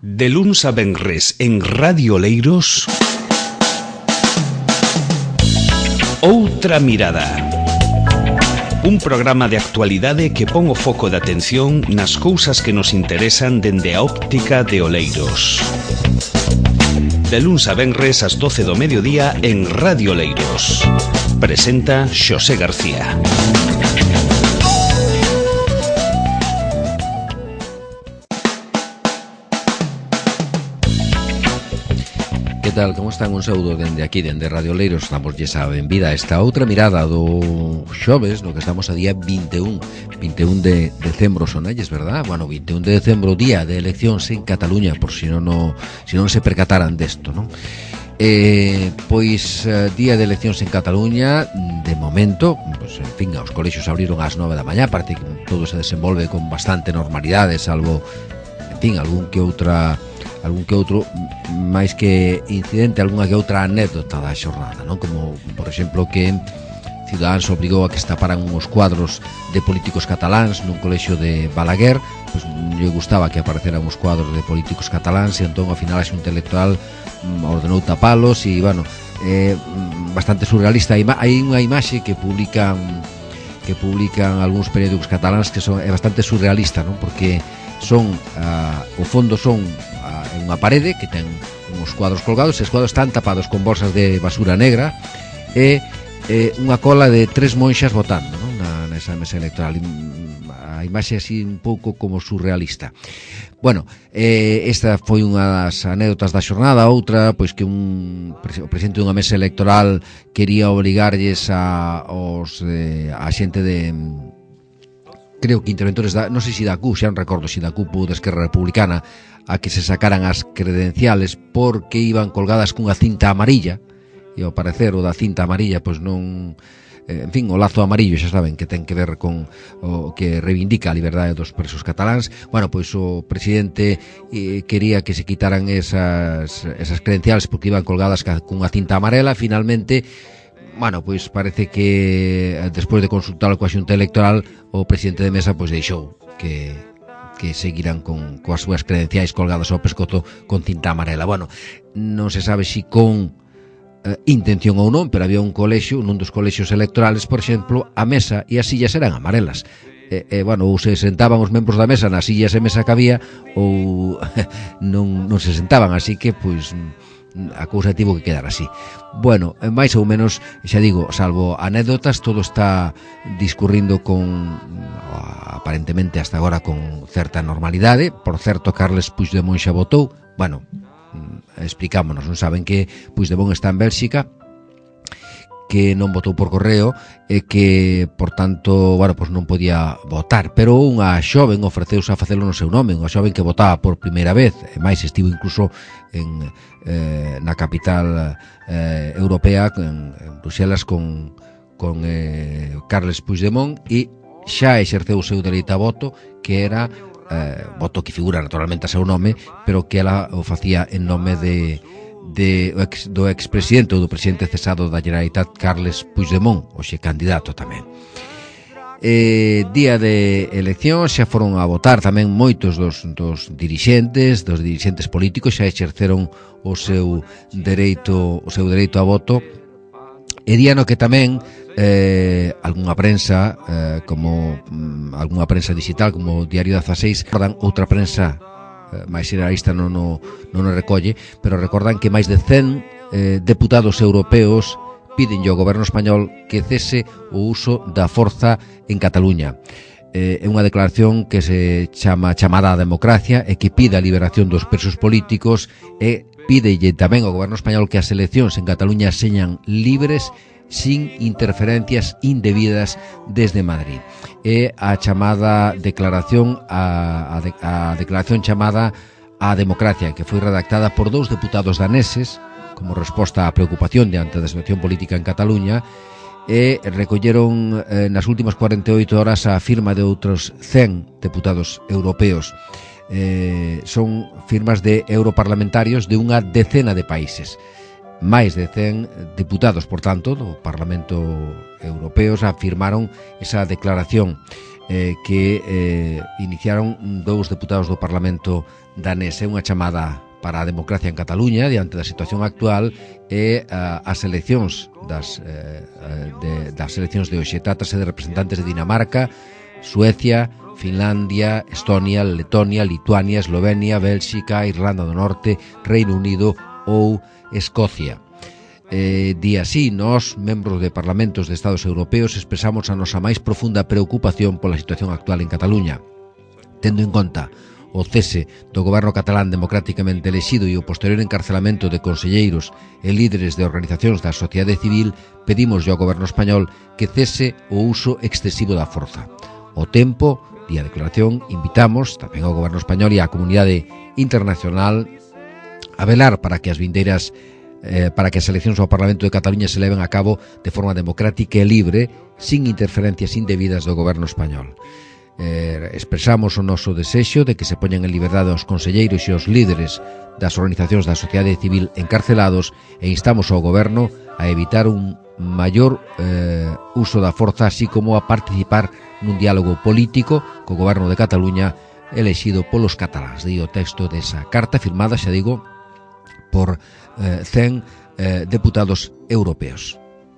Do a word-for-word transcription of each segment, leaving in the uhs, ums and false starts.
De luns a venres en Radio Oleiros, Outra Mirada. Un programa de actualidade que pon o foco de atención nas cousas que nos interesan dende a óptica de Oleiros. De luns a venres ás doce do mediodía en Radio Oleiros. Presenta Xosé García. Que tal, como están? Un saúdo dende aquí, dende Radio Oleiros. Damos a benvida a esta outra mirada do xoves, no que estamos a día vinte e un de decembro, son elles, verdad? Bueno, vinte e un de decembro, día de eleccións en Cataluña, por si non, no, si non se percataran desto, non? Eh, pois, día de eleccións en Cataluña, de momento, pues, en fin, os colexios abriron ás nove da mañá, parece que todo se desenvolve con bastante normalidade, salvo, en fin, algún que outra... algún que outro, máis que incidente, algunha que outra anécdota da xornada, non? Como, por exemplo, que Ciudadanos obrigou a que estaparan uns cuadros de políticos cataláns nun colexio de Balaguer, pois lle gustaba que apareceran uns cuadros de políticos cataláns e entón ao final a Xunta Electoral ordenou tapalos e, bueno, é bastante surrealista. Hai unha imaxe que publican que publican algúns periódicos cataláns que son, é bastante surrealista, non? Porque son, uh, o fondo son uh, unha parede que ten uns cuadros colgados e os cuadros están tapados con bolsas de basura negra e eh, unha cola de tres monxas votando, non? Na, nesa mesa electoral. A imaxe así un pouco como surrealista. Bueno, eh, esta foi unha das anécdotas da xornada. Outra, pois que un o presidente dunha mesa electoral quería obrigarlles a, os, eh, a xente de... creo que interventores da, non sei se da C U, xa non recordo se da C U ou da Esquerra Republicana, a que se sacaran as credenciales porque iban colgadas cunha cinta amarilla, e ao parecer o da cinta amarilla pois non, eh, en fin, o lazo amarillo xa saben que ten que ver con o que reivindica a liberdade dos presos cataláns. Bueno, pois o presidente eh, quería que se quitaran esas, esas credenciales porque iban colgadas cunha cinta amarela. Finalmente, bueno, pois parece que despois de consultar coa Xunta Electoral o presidente de mesa pois deixou que que seguirán con coas súas credenciais colgadas ao pescozo con cinta amarela. Bueno, non se sabe si con eh, intención ou non, pero había un colexio, nun dos colexios electorales, por exemplo, a mesa e as sillas eran amarelas. E, e bueno, ou se sentaban os membros da mesa nas sillas e mesa que había ou non, non se sentaban, así que pois a cousa tivo que quedar así. Bueno, máis ou menos, xa digo, salvo anécdotas, todo está discurrindo con, aparentemente hasta agora, con certa normalidade. Por certo, Carles Puigdemont xa votou. Bueno, explicámonos, non saben que Puigdemont está en Bélxica, que non votou por correo e que, por tanto, bueno, pues non podía votar, pero unha xoven ofreceuse a facelo no seu nome, unha xoven que votaba por primeira vez, e máis estivo incluso en, eh, na capital eh, europea, en, en Bruxelas, con, con eh, Carles Puigdemont, e xa exerceu o seu dereito a voto, que era eh, voto que figura naturalmente a seu nome, pero que ela o facía en nome de de, do expresidente ou do presidente cesado da Generalitat, Carles Puigdemont, hoxe candidato tamén. Eh, día de elección, xa foron a votar tamén moitos dos, dos dirixentes, dos dirixentes políticos, xa exerceron o seu dereito, o seu dereito a voto, e día no que tamén eh, algunha prensa, eh, como mm, algunha prensa digital, como o Diario dezaseis, recordan outra prensa máis generalista non o, non o recolle, pero recordan que máis de cen eh, deputados europeos piden ao goberno español que cese o uso da forza en Cataluña. Eh, é unha declaración que se chama chamada á democracia e que pide a liberación dos presos políticos e pídelle tamén ao goberno español que as eleccións en Cataluña señan libres sin interferencias indebidas desde Madrid. É a chamada declaración a, a, de, a declaración chamada á democracia, que foi redactada por dous deputados daneses como resposta á preocupación diante da situación política en Cataluña, e recolleron eh, nas últimas cuarenta e oito horas a firma de outros cen deputados europeos. Eh, son firmas de europarlamentarios de unha decena de países. Máis de cen deputados, por tanto, do Parlamento Europeo afirmaron esa declaración eh, que eh, iniciaron dous deputados do Parlamento danesa, unha chamada para a democracia en Cataluña diante da situación actual e uh, as eleccións das, eh, de, das eleccións de hoxe. Trátase de representantes de Dinamarca, Suecia, Finlandia, Estonia, Letonia, Lituania, Eslovenia, Bélxica, Irlanda do Norte, Reino Unido ou Escocia. Eh, di así, nós, membros de parlamentos de Estados europeos, expresamos a nosa máis profunda preocupación pola situación actual en Cataluña. Tendo en conta o cese do goberno catalán democráticamente elexido e o posterior encarcelamento de conselleiros e líderes de organizacións da sociedade civil, pedimos ao goberno español que cese o uso excesivo da forza. O tempo, di a declaración, invitamos tamén ao goberno español e á comunidade internacional a velar para que as vindeiras Eh, para que as eleccións ao Parlamento de Cataluña se leven a cabo de forma democrática e libre, sin interferencias indebidas do goberno español. Eh, expresamos o noso desexo de que se poñan en liberdade os conselleiros e os líderes das organizacións da sociedade civil encarcelados e instamos ao goberno a evitar un maior eh, uso da forza, así como a participar nun diálogo político co goberno de Cataluña elexido polos cataláns. Di o texto desa carta firmada, xa digo, por eh, cen eh, deputados europeos.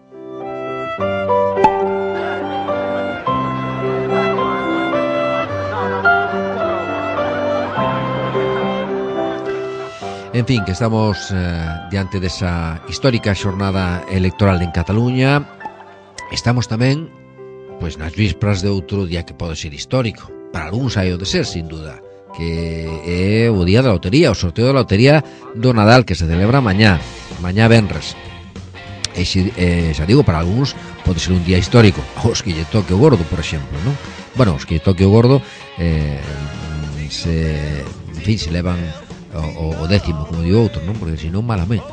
En fin, que estamos eh, diante desa histórica xornada electoral en Cataluña. Estamos tamén pois nas vísperas de outro día que pode ser histórico. Para algúns hai o de ser, sin duda, que é o día da lotería, o sorteo da lotería do Nadal, que se celebra mañá, mañá venres. E xe, eh, xa digo, para algúns pode ser un día histórico, os que lle toque o gordo, por exemplo, non? Bueno, os que lle toque o gordo eh, se, en fin, se levan o, o décimo, como digo outro, non? Porque senón malamente.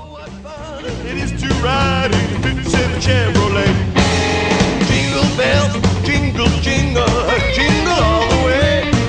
Jingle bells, jingle, jingle, jingle all the way.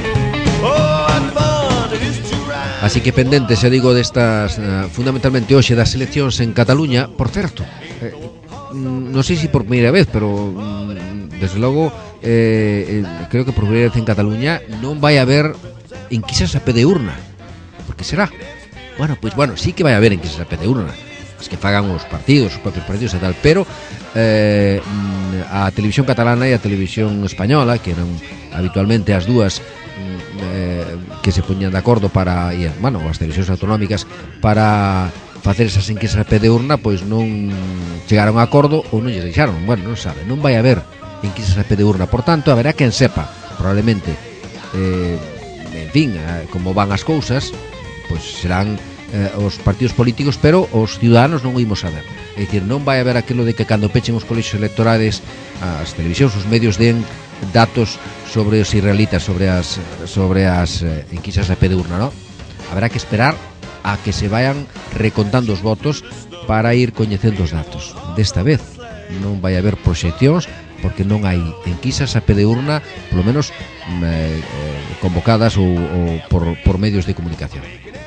Así que pendente, se digo, destas uh, fundamentalmente hoxe das eleccións en Cataluña. Por certo, eh, non sei se por primeira vez, pero mm, desde logo eh, eh, creo que por primeira vez en Cataluña non vai haber enquisas a pé de urna. Por que será? Bueno, pois pues, bueno, sí que vai haber enquisas a pé de urna, as que fagan os partidos, os propios partidos e tal, pero eh, a televisión catalana e a televisión española, que eran habitualmente as dúas eh, que se poñían de acordo para, e, bueno, as televisións autonómicas para facer esas enquisas a pé de urna, pois non chegaron a acordo ou non lle deixaron. Bueno, non sabe, non vai haber enquisas a pé de urna, por tanto, haberá quen sepa, probablemente, eh, en fin, eh, como van as cousas, pois serán eh, os partidos políticos, pero os ciudadanos non o imos saber. É dicir, non vai haber aquilo de que cando pechen os colexios electorales, as televisións, os medios den datos sobre os israelitas, sobre as sobre as eh, enquisas a pé de urna, ¿no? Habrá que esperar a que se vayan recontando os votos para ir coñecendo os datos. Desta vez non vai haber proxeccións porque non hai enquisas a pé de urna, polo menos eh, convocadas ou, ou por, por medios de comunicación.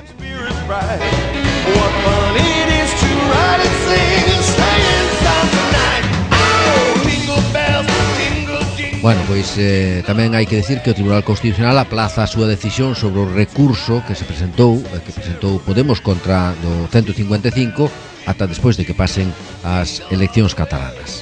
Bueno, pois eh, tamén hai que decir que o Tribunal Constitucional aplaza a súa decisión sobre o recurso que se presentou que presentou Podemos contra do ciento cincuenta e cinco ata despois de que pasen as eleccións catalanas.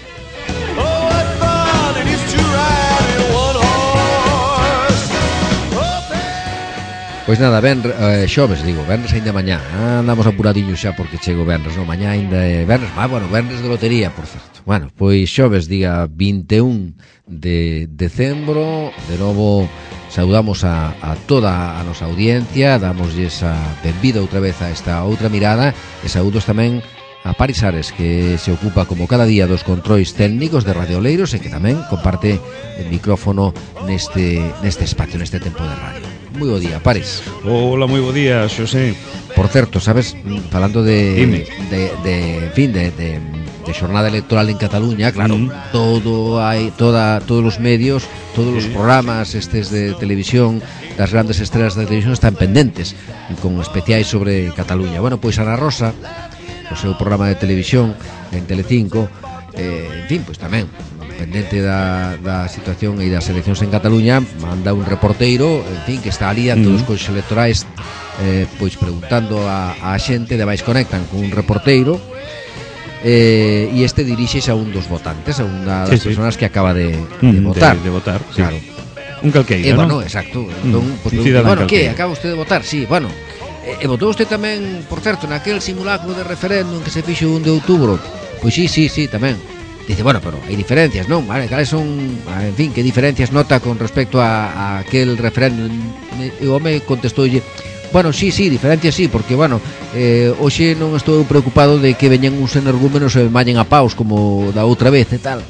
Pois nada, ben, eh, xoves, digo, venres ainda mañá. Andamos apuradiños xa porque chego venres, non? Mañá ainda é venres, ah, bueno, venres de lotería, por certo. Bueno, pois xoves, diga vinte e un de decembro. De novo saudamos a, a toda a nosa audiencia, damoslle esa benvida outra vez a esta outra mirada e saúdos tamén a Paris Ares, que se ocupa como cada día dos controis técnicos de Radio Oleiros e que tamén comparte el micrófono neste, neste espacio, neste tempo de radio. Moi bo día, Paris. Hola, moi bo día, Xosé. Por certo, sabes, falando de de, de en fin, de, de, de xornada electoral en Cataluña, claro, mm. todo hai toda todos os medios, todos sí. os programas estes de televisión, das grandes estrelas da televisión están pendentes con especiais sobre Cataluña. Bueno, pois Ana Rosa, o seu programa de televisión en Telecinco, eh, en fin, pois tamén pendente da, da situación e das eleccións en Cataluña, manda un reporteiro, en fin, que está ali ante mm. os coixos electorais eh, pois preguntando a, a xente, de vais conectan con un reporteiro, eh, e este dirixese a un dos votantes, a unha das sí, personas sí. que acaba de, de mm, votar. De, de votar, sí. Claro. Un calqueiro, E, bueno, non? exacto. Entón, Mm, pues, un pregunta, cidadán bueno, que, calqueiro. acaba usted de votar? Sí, bueno. E, e votou usted tamén, por certo, naquel simulacro de referéndum que se fixo un de outubro? Pois sí, sí, sí, tamén. Dice, bueno, pero hai diferencias, non? Vale, cales son, en fin, que diferencias nota con respecto a, a aquel referéndum? E o home contestoulle, bueno, sí, sí, diferencias sí, porque, bueno, eh, hoxe non estou preocupado de que veñan uns energúmenos e mallen a paus como da outra vez e tal.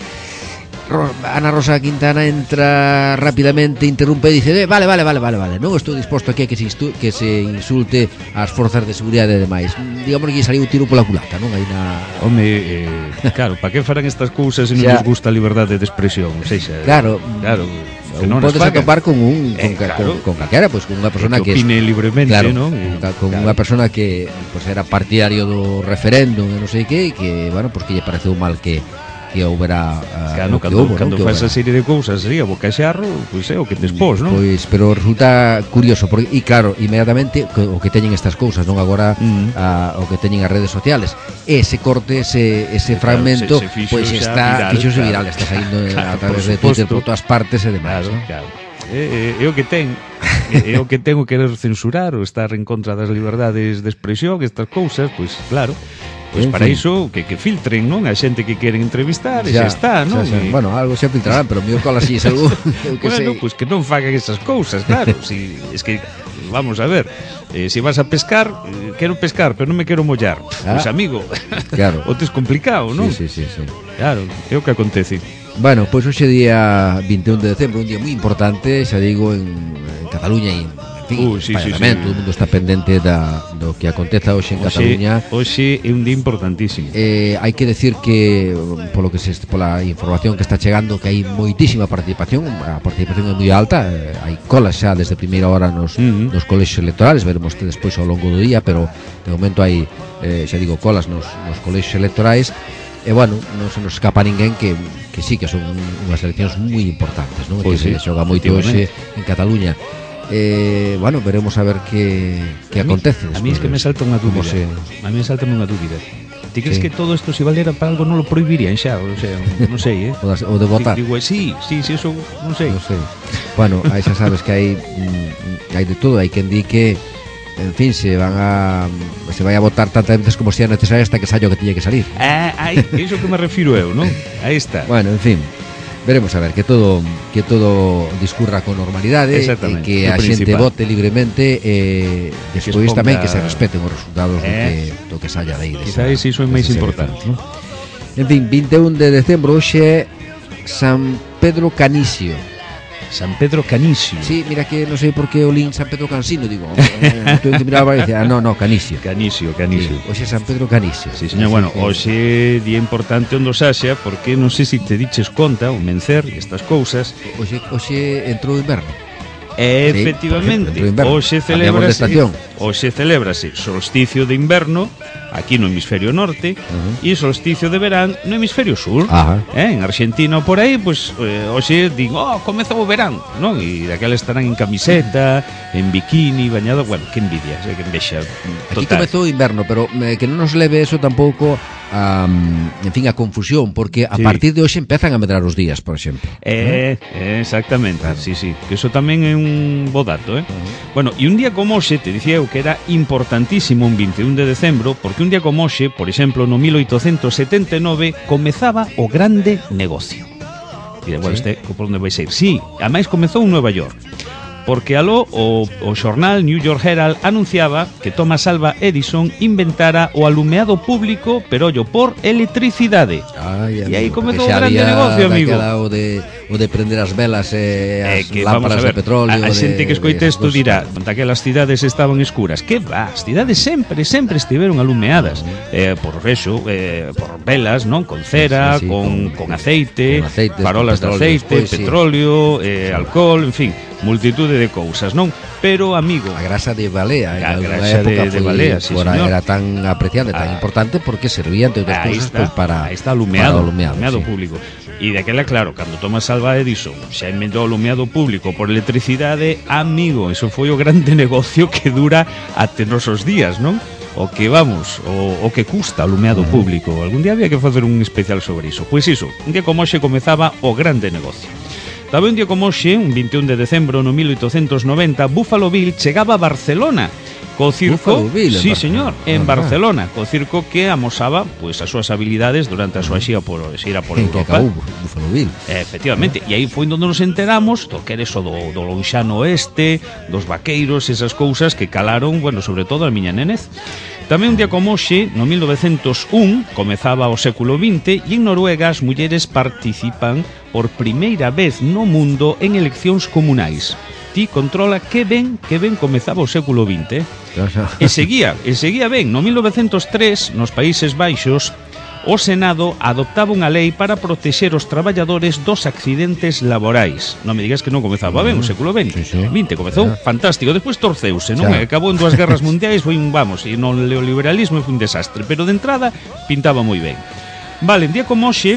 Ana Rosa Quintana entra rápidamente, interrumpe e dice, eh, vale, vale, vale, vale, vale, non estou disposto aquí a que se, instu- que se insulte as forzas de seguridade e demais. Digamos que lle saliu un tiro pola culata, non? Aí na... Home, eh, claro, para que farán estas cousas se non Xa. nos gusta a liberdade de expresión? O seja, Claro, claro, que non podes as fagan. atopar con un con, Eh, ca- claro. con, con calquera, pois pues, con unha persona que que, opine libremente, claro, non? con, ca- con Claro. unha persona que pues, era partidario do referéndum e non sei que, e que, bueno, pues que lle pareceu mal que que houbera uh, Claro, que cando, houbo, cando non? Que faz esa houbera. serie de cousas aí a boca e xarro, pois é o que despós, non? Pois, pero resulta curioso porque, e claro, inmediatamente que- o que teñen estas cousas, non agora Mm. a, o que teñen as redes sociales, ese corte, ese, ese Claro, fragmento, se- se fixo pois xa está viral, fixose claro. viral, está saindo Claro, a través por de Twitter suposto. por todas partes e demais, Claro, non? claro. É, é, é o que ten é, é o que ten o querer censurar ou estar en contra das liberdades de expresión, estas cousas, pois claro. Pois En para fin. iso que, que filtren, non? A xente que queren entrevistar e xa Xa, está, non? xa, xa. E- Bueno, algo xa filtrarán, pero mellor cola así algo, eu que bueno, sei. pois que non fagan esas cousas, claro. Si, es que, vamos a ver, eh, si vas a pescar, eh, quero pescar, pero non me quero mollar. Ah. Pois amigo, Claro. o tes complicado, non? Sí, sí, sí, sí. Claro, é o que acontece. Bueno, pois hoxe día vinte e un de decembro, un día moi importante, xa digo, en, en Cataluña e en fin, Uh, sí, España sí, tamén, sí. todo o mundo está pendente da, do que aconteza hoxe en Hoxe, Cataluña. hoxe é un día importantísimo. Eh, hai que decir que polo que se, pola información que está chegando que hai moitísima participación, a participación é moi alta, eh, hai colas xa desde primeira hora nos, Uh-huh. nos colexios electorales, veremos que despois ao longo do día, pero de momento hai, eh, xa digo, colas nos, nos colexios electorais. E bueno, non se nos escapa ninguén que, que sí que son unhas eleccións moi importantes, non? Pois Que sí, se xoga moito hoxe en Cataluña. Eh, bueno, veremos a ver que, que A mí- acontece. A mí es que me salta unha Como dúbida. se- A mí me salta unha dúbida. Ti crees Sí. que todo isto se valera para algo non lo prohibirían xa? O sea, non sei, eh? O das- o de votar. Digo, sí, sí, sí, eso non sei. Non sei. Bueno, aí xa sabes que hai mm, hai de todo, hai quen di que en fin, se van a se vai a votar tantas veces como sea necesario hasta que saia o que tiña que salir. Ah, ai, iso que me refiro eu, non? Aí está. Bueno, en fin, veremos a ver que todo que todo discurra con normalidade e Exactamente, que o a xente principal. vote libremente e Que se despois exponga- tamén que se respeten os resultados do que Eh. do que saia de aí. Quizás iso é máis importante, non? En fin, vinte e un de decembro hoxe é San Pedro Canicio. San Pedro Canicio. Sí, mira que non sei por que o link San Pedro Cansino, digo, eh, tengo que mirar para decir, ah, no, no, Canicio. Canicio, Canicio. Sí, hoxe é San Pedro Canicio. Sí, señor, bueno, que- hoxe día importante onde Saxa, porque non sei se te diches conta, o mencer e estas cousas. Hoxe, hoxe entrou o inverno. E, Sí, efectivamente, por ejemplo, inverno. hoxe Cambiamos de celebrase, estación. hoxe celebrase solsticio de inverno aquí no hemisferio norte Ujú. e solsticio de verán no hemisferio sur. Ajá. Eh, en Argentina ou por aí, pois eh, hoxe din, oh, comezou o verán, non? E daquela estarán en camiseta, en bikini, bañado, bueno, que envidia, eh, que envexa Aquí total. comezou o inverno, pero eh, que non nos leve eso tampouco a, en fin, a confusión, porque a Sí. partir de hoxe empezan a medrar os días, por exemplo. Eh, eh, exactamente, Claro. sí, sí, que eso tamén é un bo dato, eh? Bueno, e un día como hoxe, te dicía eu que era importantísimo un vinte e un de decembro, porque un día como hoxe, por exemplo, no mil oitocentos setenta e nove, comezaba o grande negocio. E, bueno, Sí. este, por onde vais a ir? Sí, ademais comezou en Nueva York. Porque aló o, o xornal New York Herald anunciaba que Thomas Alva Edison inventara o alumeado público, pero ollo, por electricidade. Ai, E aí amigo, comezou que o xa grande había negocio, amigo. daquela O de, o de prender as velas e Eh, as que vamos a lámparas ver, de petróleo. a, a xente de- que escoite de isto esas dirá, cosas. daquelas cidades estaban escuras. Que va, as cidades sempre, sempre estiveron alumeadas, eh, por eso, eh, por velas, non? Con cera, Sí, sí, con, con- con aceite, con aceites, farolas de con petróleo, aceite, despois, sí. petróleo, eh, alcohol, en fin, multitude de cousas, non? Pero, amigo, A grasa de balea, A en grasa alguna época de- de foi- balea, sí, fora- señor. era tan apreciante, tan Ah. importante porque servía entre outras Aí cousas está, pues, para aí está alumeado, para o alumeado, alumeado sí. público. E daquela, claro, cando Tomás Alva Edison xa inventou o alumeado público por electricidade, amigo, eso foi o grande negocio que dura até nosos días, non? O que, vamos, o, o que custa o alumeado público. Algún día había que facer un especial sobre iso. Pois iso, un día como hoxe comezaba o grande negocio. Tamén un día como hoxe, un vinte e un de decembro no mil oitocentos noventa, Buffalo Bill chegaba a Barcelona co circo, Bill, sí señor, en ah, Barcelona, co circo que amosaba pois as súas habilidades durante a súa xira por xira por en Europa. Que acabou Buffalo Bill. Efectivamente, e aí foi onde nos enteramos do que era eso do, do lonxano oeste, dos vaqueiros, esas cousas que calaron, bueno, sobre todo a miña nenez. Tamén un día como hoxe, no mil novecentos un, comezaba o século vinte e en Noruega as mulleres participan por primeira vez no mundo en eleccións comunais. Ti controla que ben, que ben comezaba o século vinte. E seguía, e seguía ben. No mil novecentos tres, nos Países Baixos, o Senado adoptaba unha lei para protexer os traballadores dos accidentes laborais. Non me digas que non comezaba ben o século vinte. Sí, sí. vinte comezou fantástico, despois torceuse, non? Xa. Acabou en dúas guerras mundiais, foi un, vamos, e no neoliberalismo foi un desastre, pero de entrada pintaba moi ben. Vale, en día como hoxe,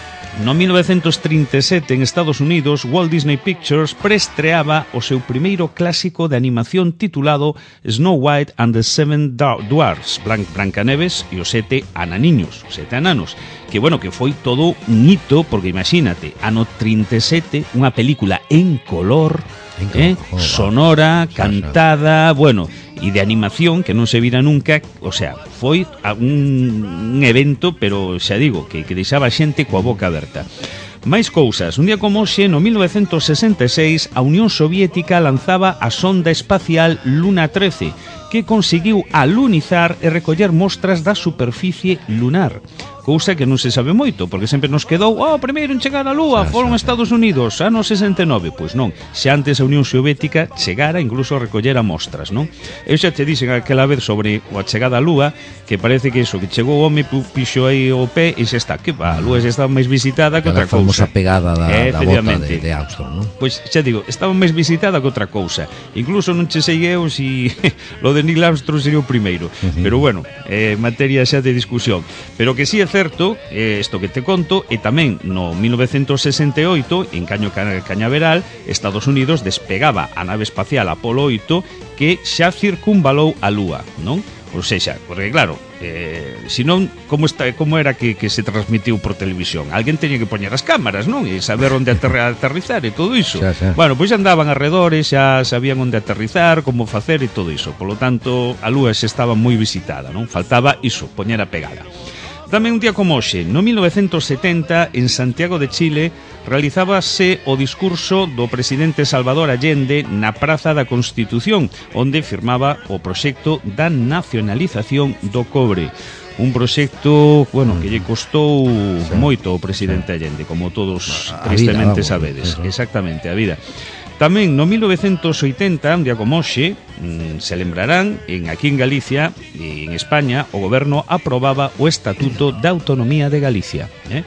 no mil novecentos trinta e sete en Estados Unidos, Walt Disney Pictures preestreaba o seu primeiro clásico de animación titulado Snow White and the Seven Dwarfs, Blan Brancaneves e os sete ananiños, os sete ananos, que bueno, que foi todo un hito, porque imagínate, ano trinta e sete, unha película en color, en eh, color, sonora, cantada, bueno, e de animación que non se vira nunca, o sea, foi un, un evento, pero xa digo, que, que deixaba a xente coa boca aberta. Máis cousas, un día como hoxe, no mil novecentos sesenta e seis, a Unión Soviética lanzaba a sonda espacial Luna trece, que conseguiu alunizar e recoller mostras da superficie lunar. Cousa que non se sabe moito, porque sempre nos quedou oh, primeiro en chegar á Lúa, xa, foron xa, Estados Unidos, ano sesenta e nove. Pois non, xa antes a Unión Soviética chegara incluso a recoller a mostras, non? Eu xa te dixen aquela vez sobre a chegada á Lúa, que parece que iso, que chegou o home, pixo aí o pé e xa está, que va, a Lúa xa estaba máis visitada que outra cousa. A famosa pegada da, eh, da bota de, de Armstrong, non? Pois xa digo, estaba máis visitada que outra cousa. Incluso non che sei eu si lo de Neil Armstrong sería o primeiro. Uh-huh. Pero bueno, eh, materia xa de discusión. Pero que sí é certo, eh, isto que te conto, e tamén no mil novecentos sesenta e oito, en Caño Cañaveral, Estados Unidos despegaba a nave espacial Apolo oito que xa circunvalou a Lúa, non? Ou seja, porque claro, eh, senón, como, está, como era que, que se transmitiu por televisión? Alguén teña que poñer as cámaras, non? E saber onde aterri aterrizar e todo iso. Xa, xa. Bueno, pois andaban arredores, xa sabían onde aterrizar, como facer e todo iso. Por lo tanto, a Lúa xa estaba moi visitada, non? Faltaba iso, poñer a pegada. Tamén un día como hoxe, no mil novecentos setenta, en Santiago de Chile, realizábase o discurso do presidente Salvador Allende na Praza da Constitución, onde firmaba o proxecto da nacionalización do cobre. Un proxecto, bueno, que lle costou sí. moito ao presidente Allende, como todos a tristemente vida, vamos, sabedes. Eso. Exactamente, a vida. Tamén no mil novecentos oitenta, un día como hoxe, mmm, se lembrarán, en aquí en Galicia e en España, o goberno aprobaba o Estatuto da Autonomía de Galicia. Eh?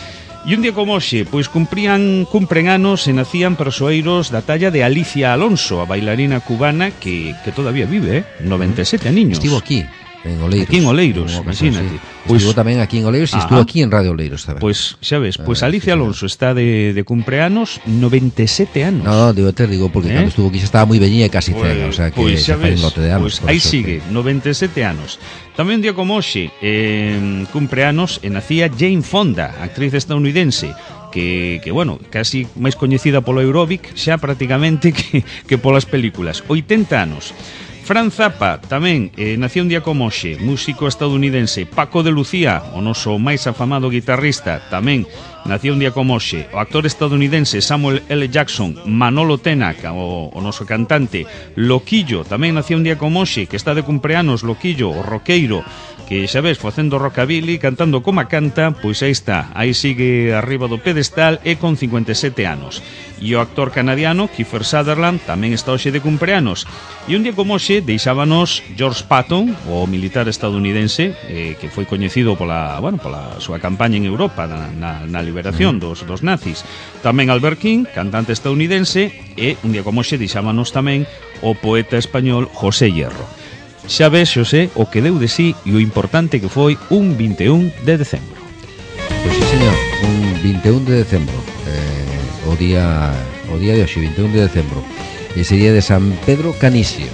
E un día como hoxe, pois cumprían, cumpren anos e nacían persoeiros da talla de Alicia Alonso, a bailarina cubana que, que todavía vive, eh? noventa e sete aniños. Estivo aquí. En Oleiros. Aquí en Oleiros, imagínate. Sí. Pues, estuvo tamén aquí en Oleiros e estuvo aquí en Radio Oleiros tamén. Pois, xa ves, pois Alicia Alonso está de, de cumpleanos noventa e sete anos. No, no, digo, te digo, porque ¿Eh? cando estuvo aquí xa estaba moi veñía e casi pues, cega, o sea que pues, xa fai un lote de anos. Pois aí sigue, que... noventa e sete anos. Tamén un día como hoxe, eh, cumpleanos e nacía Jane Fonda, actriz estadounidense, que, que bueno, casi máis coñecida polo aeróbic xa prácticamente que, que polas películas. oitenta anos. Fran Zappa, tamén, eh, nació un día como hoxe, músico estadounidense. Paco de Lucía, o noso máis afamado guitarrista, tamén nació un día como hoxe. O actor estadounidense Samuel L. Jackson. Manolo Tena, o, o noso cantante. Loquillo, tamén nació un día como hoxe, que está de cumpleanos, Loquillo, o roqueiro, que xa ves, facendo rockabilly, cantando como canta, pois aí está, aí sigue arriba do pedestal e con cincuenta e sete anos. E o actor canadiano Kiefer Sutherland tamén está hoxe de cumpleanos. E un día como hoxe deixábanos George Patton, o militar estadounidense, eh, que foi coñecido pola, bueno, pola súa campaña en Europa na, na, na liberación dos, dos nazis. Tamén Albert King, cantante estadounidense, e un día como hoxe deixábanos tamén o poeta español José Hierro. Xa ves, Xosé, o que deu de sí e o importante que foi un vinte e un de decembro. Pois sí, señor, un vinte e un de decembro, eh, o día o día de hoxe, vinte e un de decembro, ese día de San Pedro Canisio.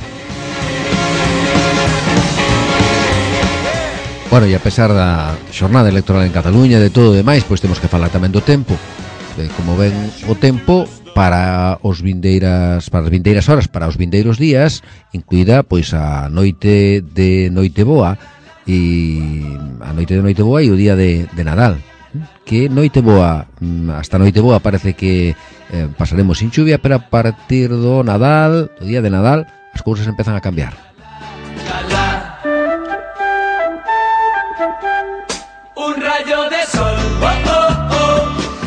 Bueno, e a pesar da xornada electoral en Cataluña e de todo o demais, pois temos que falar tamén do tempo. Eh, como ven o tempo para os vindeiras para as vindeiras horas, para os vindeiros días, incluída pois a noite de Noiteboa e a noite de Noiteboa e o día de, de Nadal. Que Noiteboa, hasta Noiteboa parece que eh, pasaremos sin chuvia, pero a partir do Nadal, do día de Nadal, as cousas empezan a cambiar. Un rayo de sol. Oh, oh, oh.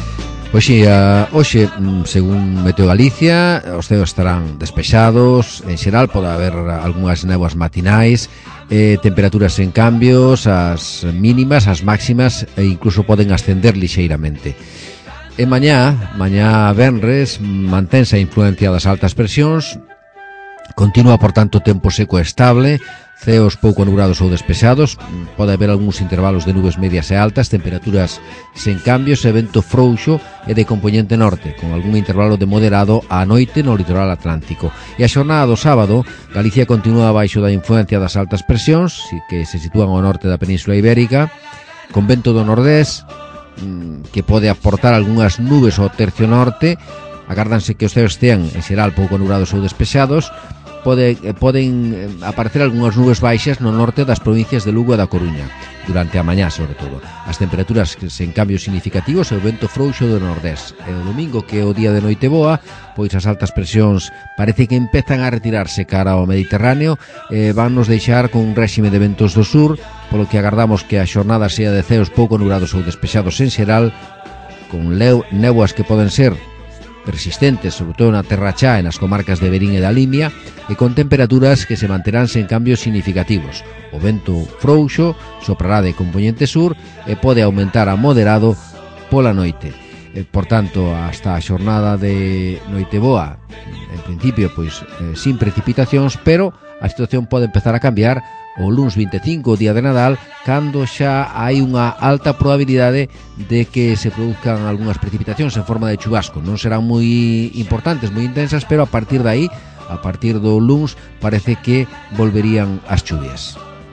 Hoxe, a, hoxe, según Meteo Galicia, os ceos estarán despexados. En xeral pode haber algunhas néboas matinais, eh, temperaturas en cambios, as mínimas, as máximas, e incluso poden ascender lixeiramente. E mañá, mañá venres, mantense a influencia das altas presións, continúa por tanto tempo seco e estable, ceos pouco nubrados ou despexados, pode haber algúns intervalos de nubes medias e altas, temperaturas sen cambios e vento frouxo e de compoñente norte, con algún intervalo de moderado á noite no litoral atlántico. E a xornada do sábado, Galicia continúa baixo da influencia das altas presións, que se sitúan ao norte da Península Ibérica, con vento do nordés, que pode aportar algunhas nubes ao tercio norte. Agárdanse que os ceos estean en xeral pouco nubrados ou despexados. Pode, poden aparecer algunhas nubes baixas no norte das provincias de Lugo e da Coruña durante a mañá, sobre todo. As temperaturas sen cambios significativos e o vento frouxo do nordés. E o domingo, que é o día de Noiteboa, pois as altas presións parece que empezan a retirarse cara ao Mediterráneo, e van nos deixar con un réxime de ventos do sur, polo que agardamos que a xornada sea de ceos pouco nubrados ou despexados en xeral, con néboas que poden ser persistentes, sobre todo na Terra Chá e nas comarcas de Verín e da Limia, e con temperaturas que se manterán sen cambios significativos. O vento frouxo soprará de compoñente sur e pode aumentar a moderado pola noite. E, por tanto, hasta a xornada de Noiteboa, en principio, pois, eh, sin precipitacións, pero a situación pode empezar a cambiar o luns vinte e cinco, o día de Nadal, cando xa hai unha alta probabilidade de que se produzcan algunhas precipitacións en forma de chubasco. Non serán moi importantes, moi intensas, pero a partir de aí, a partir do luns, parece que volverían as chuvias.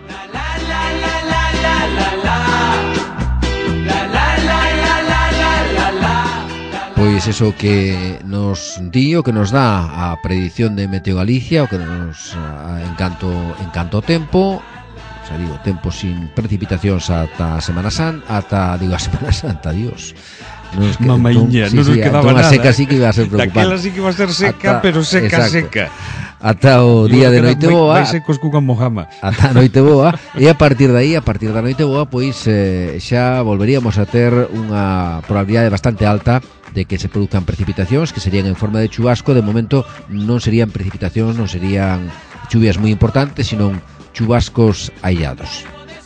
Pois eso que nos di, o que nos dá a predición de Meteo Galicia, o que nos en canto, en canto tempo, o sea, digo, tempo sin precipitacións ata a Semana Santa, ata, digo, a Semana Santa, Dios. Non es que, Mamaíña, non, sí, non nos sí, quedaba nada. Seca sí que iba a ser preocupante. Daquela sí que iba a ser seca, ata, pero seca, exacto, seca. Ata o día de Noiteboa, vai secos cunha mojama. Ata a Noiteboa, e a partir de aí, a partir da Noiteboa, pois eh, xa volveríamos a ter unha probabilidade bastante alta de que se produzcan precipitacións, que serían en forma de chubasco. De momento non serían precipitacións, non serían chuvias moi importantes, sino chubascos aillados.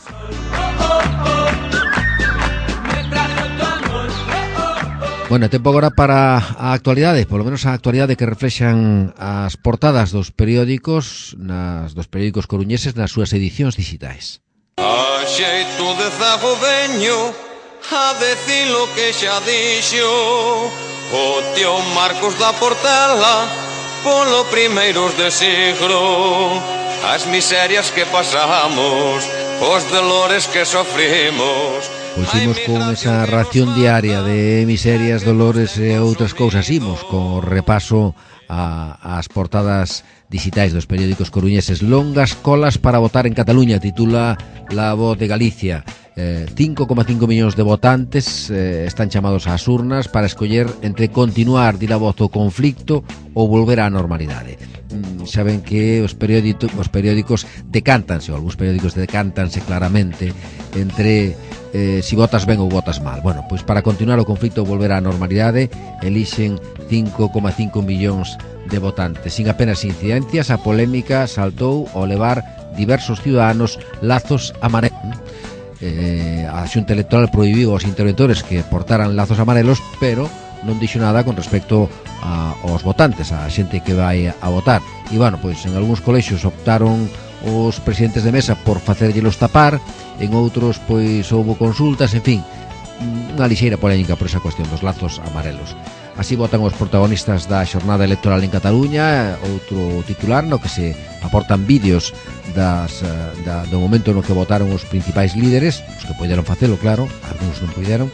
Bueno, tempo agora para a actualidade, polo menos a actualidade que reflexan as portadas dos periódicos, nas dos periódicos coruñeses nas súas edicións digitais. A xeito de zago veño a decir lo que xa dixo o tío Marcos da Portela polo primeiros de siglo, as miserias que pasamos, os dolores que sofrimos. Pois imos con esa ración diaria de miserias, dolores e outras cousas. Imos co repaso a, as portadas digitais dos periódicos coruñeses. Longas colas para votar en Cataluña, titula La Voz de Galicia. Eh, cinco coma cinco millóns de votantes eh, están chamados ás urnas para escoller entre continuar, dir a voz, o conflicto ou volver á normalidade. Mm, xa ven que os periódicos, os periódicos decántanse, ou algúns periódicos decántanse claramente entre eh, si votas ben ou votas mal. Bueno, pois para continuar o conflicto ou volver á normalidade elixen cinco coma cinco millóns de votantes. Sin apenas incidencias, a polémica saltou ao levar diversos ciudadanos lazos amarelos. Eh, a Xunta Electoral prohibiu aos interventores que portaran lazos amarelos, pero non dixo nada con respecto a, aos votantes, a xente que vai a votar. E, bueno, pois en algúns colexios optaron os presidentes de mesa por facérllelos tapar, en outros, pois, houbo consultas, en fin, unha lixeira polémica por esa cuestión dos lazos amarelos. Así votan os protagonistas da xornada electoral en Cataluña, outro titular no que se aportan vídeos das, da, do momento no que votaron os principais líderes, os que poideron facelo, claro, algúns non poideron.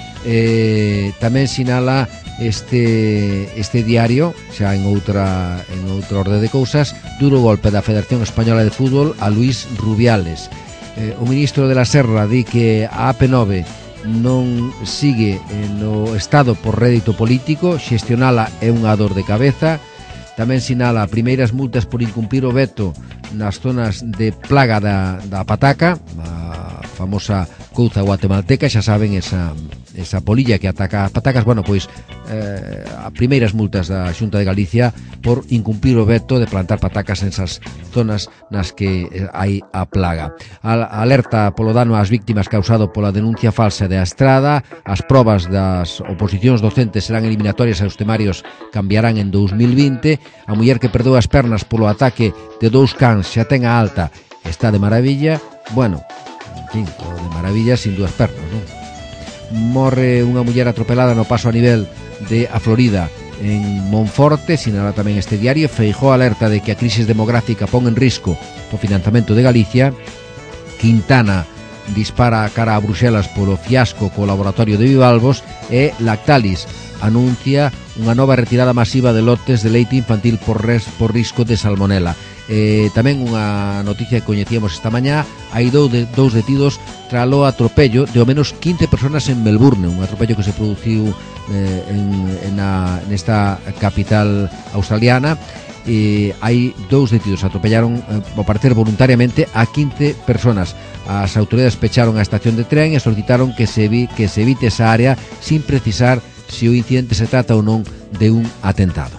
Eh, tamén sinala este este diario, xa en outra en outra orde de cousas, duro golpe da Federación Española de Fútbol a Luís Rubiales. Eh, o ministro de la Serra di que a A P nove non sigue no estado por rédito político, xestionala é unha dor de cabeza. Tamén sinala primeiras multas por incumprir o veto nas zonas de plaga da, da pataca, a famosa couza guatemalteca, xa saben, esa, esa polilla que ataca as patacas. Bueno, pois eh, a primeiras multas da Xunta de Galicia por incumprir o veto de plantar patacas en esas zonas nas que hai a plaga. A, alerta polo dano ás víctimas causado pola denuncia falsa de Astrada. As probas das oposicións docentes serán eliminatorias e os temarios cambiarán en dous mil vinte. A muller que perdeu as pernas polo ataque de dous cans xa ten a alta, está de maravilla. Bueno, en fin, o de maravilla sin dúas pernas, non? Morre unha muller atropelada no paso a nivel de a Florida en Monforte, sinala tamén este diario. Feijóo alerta de que a crisis demográfica pon en risco o financiamento de Galicia. Quintana dispara a cara a Bruxelas polo fiasco co laboratorio de Vivalvos. E Lactalis anuncia unha nova retirada masiva de lotes de leite infantil por, res, por risco de salmonela. Eh, tamén unha noticia que coñecíamos esta mañá: hai dous, de, dous detidos tralo atropello de ao menos quince personas en Melbourne, un atropello que se produciu eh, en, en a, nesta capital australiana. Eh, hai dous detidos, atropellaron eh, ao parecer voluntariamente a quince personas. As autoridades pecharon a estación de tren e solicitaron que se, vi, que se evite esa área sin precisar se o incidente se trata ou non de un atentado.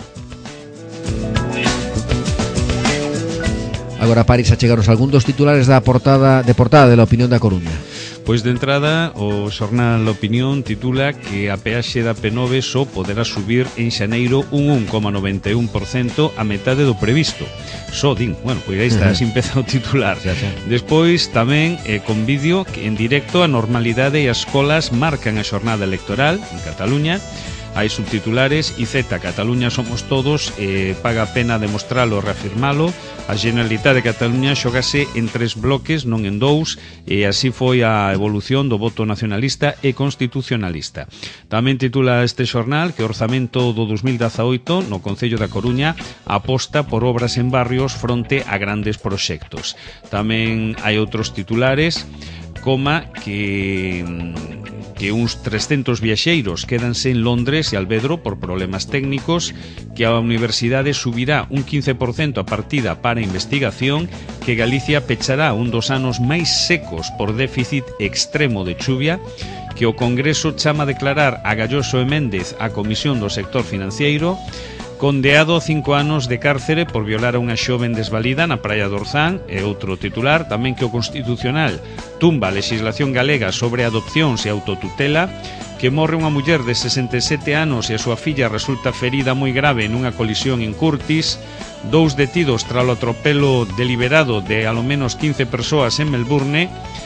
Agora, París, a chegaros algún dos titulares da portada de portada de La Opinión da Coruña. Pois de entrada, o xornal La Opinión titula que a peaxe da P nove só poderá subir en xaneiro un un coma noventa e un por cento a metade do previsto. Só din, bueno, pois aí está, así empeza o titular. Xa, xa. Despois tamén eh, con vídeo que en directo a normalidade e as escolas marcan a xornada electoral en Cataluña. Hai subtitulares: I Z, Cataluña somos todos, eh, paga a pena demostralo, reafirmalo. A Generalitat de Cataluña xógase en tres bloques, non en dous, e así foi a evolución do voto nacionalista e constitucionalista. Tamén titula este xornal que o orzamento do dos mil dezaoito no Concello da Coruña aposta por obras en barrios fronte a grandes proxectos. Tamén hai outros titulares, coma que... que uns trescentos viaxeiros quédanse en Londres e Alvedro por problemas técnicos, que a universidade subirá un quince por cento a partida para investigación, que Galicia pechará un dos anos máis secos por déficit extremo de chuvia, que o Congreso chama a declarar a Galloso e Méndez a Comisión do Sector Financiero, condeado a cinco anos de cárcere por violar a unha xoven desvalida na Praia do Orzán. E outro titular, tamén que o Constitucional tumba a legislación galega sobre adopcións e autotutela, que morre unha muller de sesenta e sete anos e a súa filla resulta ferida moi grave nunha colisión en Curtis, dous detidos tralo atropelo deliberado de alo menos quince persoas en Melbourne.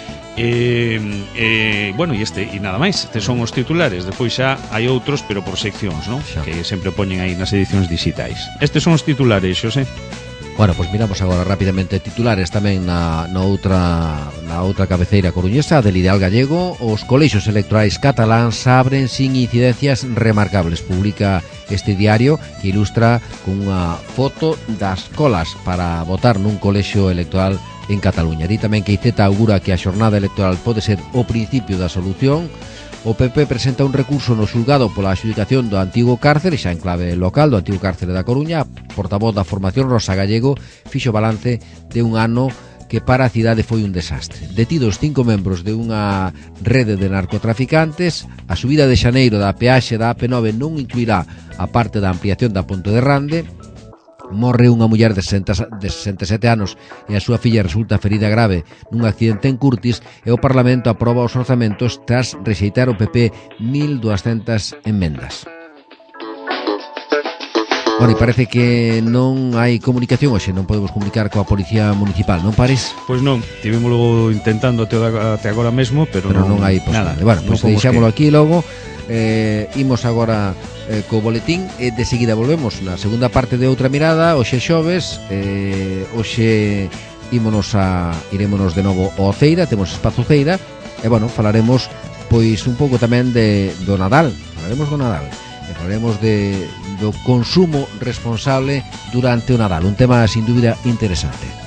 E, e, bueno, e este e nada máis. Estes son os titulares. Depois xa hai outros, pero por seccións, non? Que sempre poñen aí nas edicións digitais. Estes son os titulares, Xosé. Bueno, pois pues miramos agora rapidamente titulares tamén na, na outra na outra cabeceira coruñesa del Ideal Gallego. Os colexios electorais cataláns abren sin incidencias remarcables. Publica este diario que ilustra con unha foto das colas para votar nun colexio electoral en Cataluña. Di tamén que I Z augura que a xornada electoral pode ser o principio da solución. O P P presenta un recurso no xulgado pola adxudicación do antigo cárcere, xa en clave local, do antigo cárcere da Coruña. A portavoz da formación, Rosa Gallego, fixo balance de un ano que para a cidade foi un desastre. Detidos cinco membros de unha rede de narcotraficantes. A subida de xaneiro da peaxe da A P nove non incluirá a parte da ampliación da Ponte de Rande. Morre unha muller de sesenta e sete anos e a súa filla resulta ferida grave nun accidente en Curtis, e o Parlamento aproba os orzamentos tras rexeitar o P P mil doscientas enmendas. Bueno, e parece que non hai comunicación hoxe, non podemos comunicar coa Policía Municipal, non pares? Pois non, tivemos intentando até, até agora mesmo, pero, pero non, non hai posibilidade. nada. Bueno, pois non deixámolo que... aquí logo. Eh, imos agora eh, co boletín e de seguida volvemos na segunda parte de Outra Mirada. Hoxe xoves, eh, hoxe ímonos a irémonos de novo ao Ceira, temos espazo Ceira e bueno, falaremos pois un pouco tamén de do Nadal, falaremos do Nadal e falaremos de do consumo responsable durante o Nadal, un tema sin dúbida interesante.